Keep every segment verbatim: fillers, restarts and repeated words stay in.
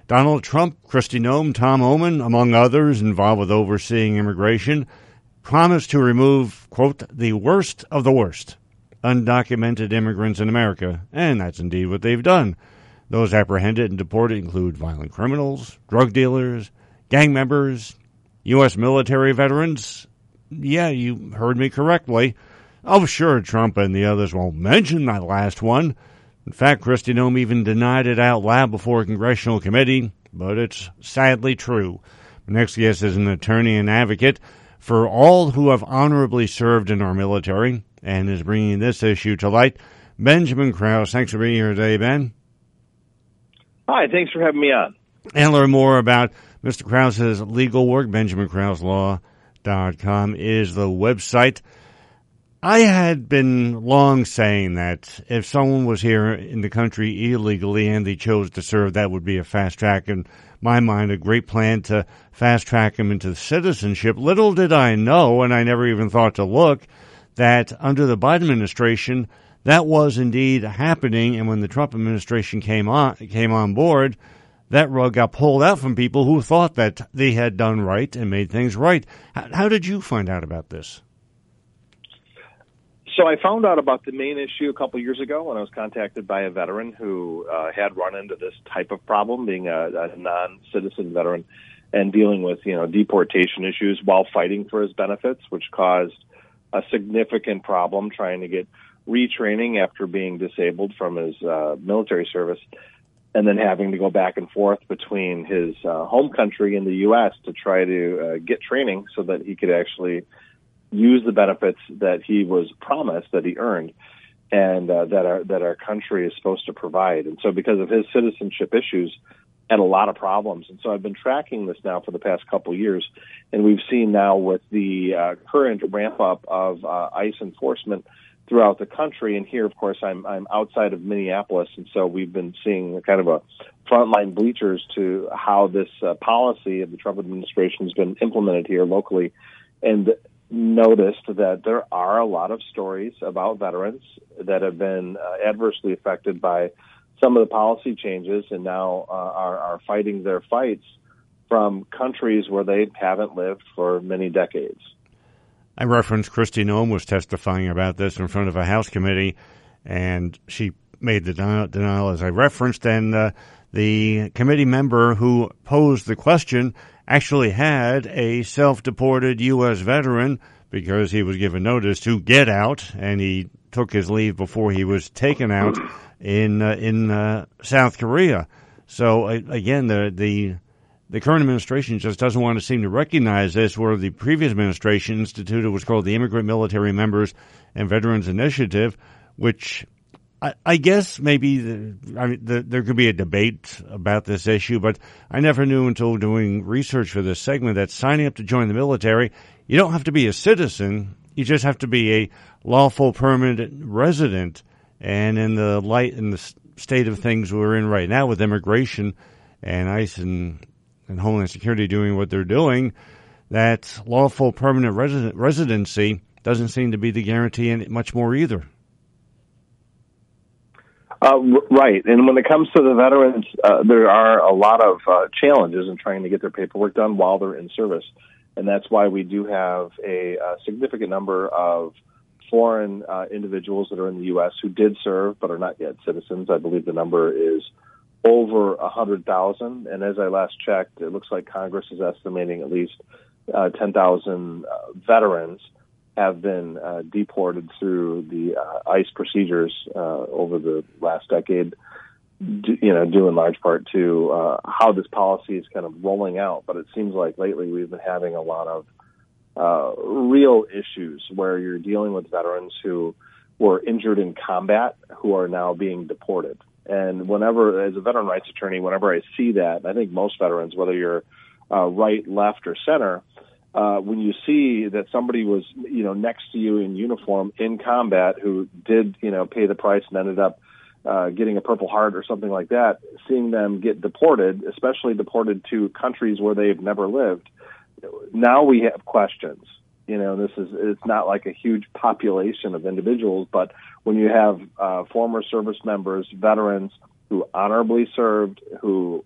Donald Trump, Kristi Noem, Tom Homan, among others involved with overseeing immigration, promised to remove, quote, the worst of the worst undocumented immigrants in America, and that's indeed what they've done. Those apprehended and deported include violent criminals, drug dealers, gang members, U S military veterans. Yeah, you heard me correctly. Oh, sure, Trump and the others won't mention that last one. In fact, Kristi Noem even denied it out loud before a congressional committee, but it's sadly true. My next guest is an attorney and advocate for all who have honorably served in our military and is bringing this issue to light. Benjamin Krause, thanks for being here today, Ben. Hi, thanks for having me on. And learn more about Mister Krause's legal work. benjamin krause law dot com is the website. I had been long saying that if someone was here in the country illegally and they chose to serve, that would be a fast track. In my mind, a great plan to fast track them into citizenship. Little did I know, and I never even thought to look, that under the Biden administration, that was indeed happening. And when the Trump administration came on, came on board, that rug got pulled out from people who thought that they had done right and made things right. How, how did you find out about this? So I found out about the main issue a couple years ago when I was contacted by a veteran who uh, had run into this type of problem, being a, a non-citizen veteran and dealing with, you know, deportation issues while fighting for his benefits, which caused a significant problem trying to get retraining after being disabled from his uh, military service, and then having to go back and forth between his uh, home country and the U S to try to uh, get training so that he could actually use the benefits that he was promised, that he earned, and uh, that our that our country is supposed to provide. And so because of his citizenship issues, had a lot of problems. And so I've been tracking this now for the past couple of years, and we've seen now with the uh, current ramp-up of uh, ICE enforcement throughout the country, and here, of course, I'm I'm outside of Minneapolis, and so we've been seeing kind of a frontline bleachers to how this uh, policy of the Trump administration has been implemented here locally, and noticed that there are a lot of stories about veterans that have been uh, adversely affected by some of the policy changes and now uh, are, are fighting their fights from countries where they haven't lived for many decades. I referenced Kristi Noem was testifying about this in front of a House committee, and she made the denial, denial as I referenced, and uh, the committee member who posed the question actually had a self-deported U S veteran because he was given notice to get out, and he took his leave before he was taken out in uh, in uh, South Korea. So uh, again, the the the current administration just doesn't want to seem to recognize this, where the previous administration instituted what's called the Immigrant Military Members and Veterans Initiative, which I, I guess maybe the, I mean, the, there could be a debate about this issue, but I never knew until doing research for this segment that signing up to join the military, you don't have to be a citizen. You just have to be a lawful permanent resident. And in the light, in the state of things we're in right now with immigration and ICE and, and Homeland Security doing what they're doing, that lawful permanent resident, residency doesn't seem to be the guarantee and much more either. Uh, right. And when it comes to the veterans, uh, there are a lot of uh, challenges in trying to get their paperwork done while they're in service. And that's why we do have a, a significant number of foreign uh, individuals that are in the U S who did serve but are not yet citizens. I believe the number is over one hundred thousand. And as I last checked, it looks like Congress is estimating at least uh, ten thousand uh, veterans have been uh, deported through the uh, ICE procedures uh, over the last decade, do, you know, due in large part to uh, how this policy is kind of rolling out. But it seems like lately we've been having a lot of uh, real issues where you're dealing with veterans who were injured in combat who are now being deported. And whenever, as a veteran rights attorney, whenever I see that, I think most veterans, whether you're uh, right, left, or center, Uh, when you see that somebody was, you know, next to you in uniform in combat who did, you know, pay the price and ended up uh, getting a Purple Heart or something like that, seeing them get deported, especially deported to countries where they've never lived, now we have questions. You know, this is, it's not like a huge population of individuals, but when you have uh, former service members, veterans who honorably served, who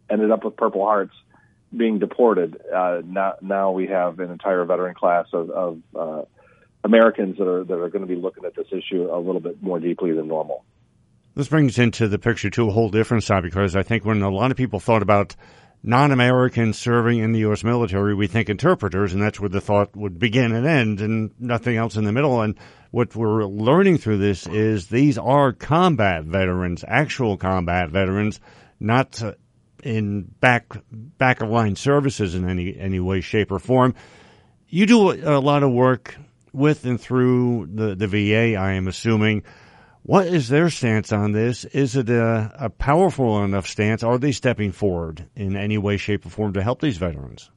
ended up with Purple Hearts being deported. Uh, now, now we have an entire veteran class of, of uh, Americans that are that are going to be looking at this issue a little bit more deeply than normal. This brings into the picture, too, a whole different side, because I think when a lot of people thought about non-Americans serving in the U S military, we think interpreters, and that's where the thought would begin and end, and nothing else in the middle. And what we're learning through this is these are combat veterans, actual combat veterans, not uh, in back back of line services in any any way, shape, or form. You do a, a lot of work with and through the, the V A, I am assuming. What is their stance on this? Is it a, a powerful enough stance? Are they stepping forward in any way, shape, or form to help these veterans?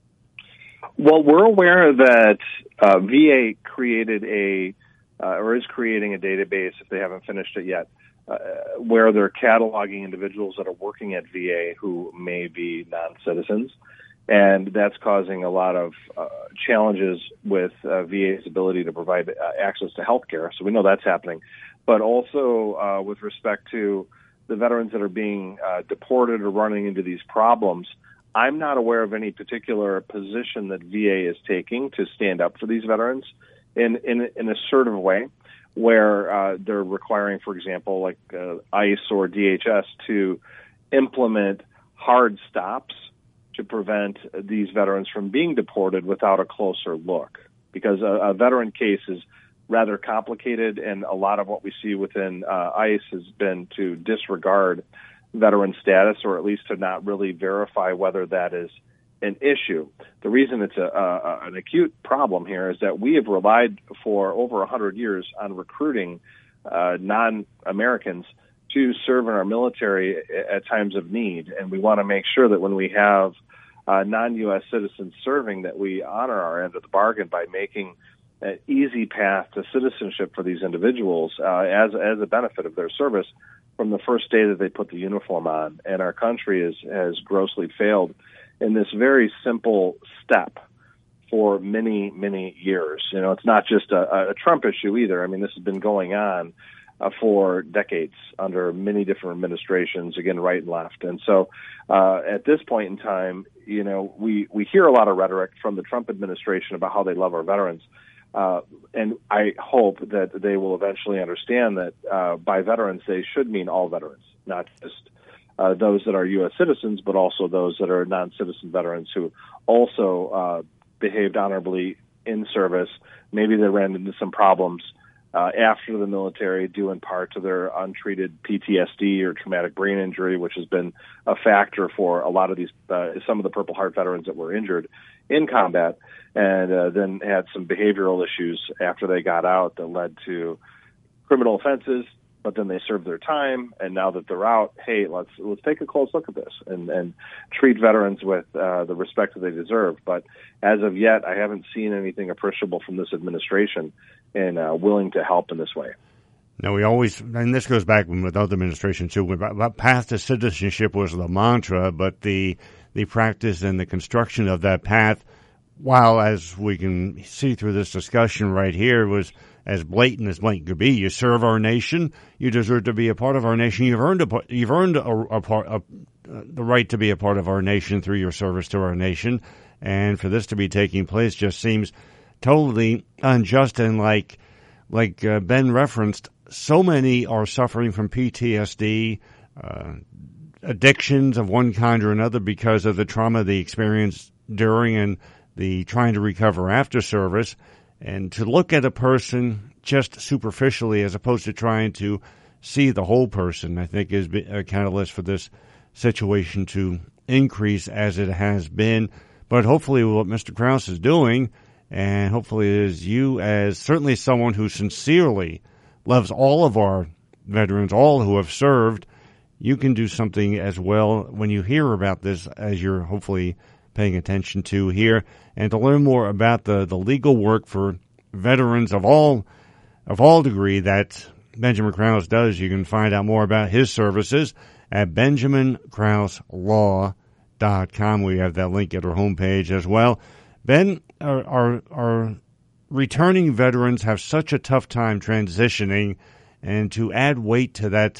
Well, we're aware that uh, V A created a, uh, or is creating a database, if they haven't finished it yet, uh, where they're cataloging individuals that are working at V A who may be non-citizens. And that's causing a lot of uh, challenges with uh, V A's ability to provide uh, access to health care. So we know that's happening. But also uh, with respect to the veterans that are being uh, deported or running into these problems, I'm not aware of any particular position that V A is taking to stand up for these veterans in, in an assertive way, where uh, they're requiring, for example, like uh, ICE or D H S to implement hard stops to prevent these veterans from being deported without a closer look. Because a, a veteran case is rather complicated, and a lot of what we see within uh, ICE has been to disregard veteran status, or at least to not really verify whether that is an issue. The reason it's a, a, an acute problem here is that we have relied for over one hundred years on recruiting uh, non-Americans to serve in our military at times of need, and we want to make sure that when we have uh, non-U S citizens serving, that we honor our end of the bargain by making an easy path to citizenship for these individuals uh, as as a benefit of their service from the first day that they put the uniform on. And our country is, has grossly failed in this very simple step for many, many years. You know, it's not just a, a Trump issue either. I mean, this has been going on uh, for decades under many different administrations, again, right and left. And so uh, at this point in time, you know, we, we hear a lot of rhetoric from the Trump administration about how they love our veterans. Uh, and I hope that they will eventually understand that uh, by veterans, they should mean all veterans, not just uh, those that are U S citizens, but also those that are non-citizen veterans who also uh, behaved honorably in service. Maybe they ran into some problems uh, after the military, due in part to their untreated P T S D or traumatic brain injury, which has been a factor for a lot of these, uh, some of the Purple Heart veterans that were injured in combat, and uh, then had some behavioral issues after they got out that led to criminal offenses. But then they served their time, and now that they're out, hey, let's let's take a close look at this and, and treat veterans with uh, the respect that they deserve. But as of yet, I haven't seen anything appreciable from this administration in uh, willing to help in this way. No, we always, and this goes back with other administrations too, about path to citizenship was the mantra, but the the practice and the construction of that path, while as we can see through this discussion right here, was as blatant as blatant could be. You serve our nation, you deserve to be a part of our nation. You've earned a you've earned a, a part a, the right to be a part of our nation through your service to our nation, and for this to be taking place just seems totally unjust. And like like uh, Ben referenced, so many are suffering from P T S D, uh, addictions of one kind or another because of the trauma they experienced during and the trying to recover after service. And to look at a person just superficially as opposed to trying to see the whole person, I think is a catalyst for this situation to increase as it has been. But hopefully what Mister Krause is doing, and hopefully it is you as certainly someone who sincerely loves all of our veterans, all who have served, you can do something as well when you hear about this, as you're hopefully paying attention to here. And to learn more about the, the legal work for veterans of all of all degree that Benjamin Krause does, you can find out more about his services at benjamin krause law dot com. We have that link at our homepage as well. Ben, our, our, our returning veterans have such a tough time transitioning, and to add weight to that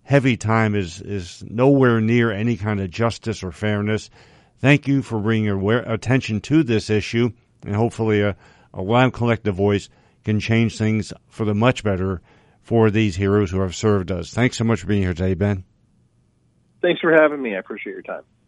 heavy time is, is nowhere near any kind of justice or fairness. Thank you for bringing your attention to this issue, and hopefully a, a loud collective voice can change things for the much better for these heroes who have served us. Thanks so much for being here today, Ben. Thanks for having me. I appreciate your time.